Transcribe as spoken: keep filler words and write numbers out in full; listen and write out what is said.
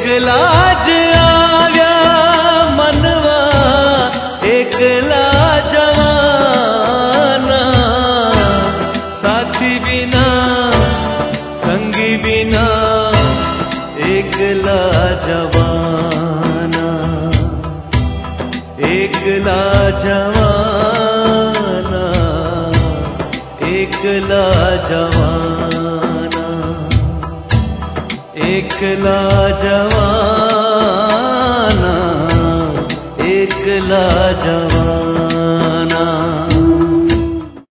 लाज आव्या मनवा एकला जवाना, साथी बिना संगी बिना एकला जवाना, एकला जवाना, एकला जवाना, एकला जवाना, एकला जवाना।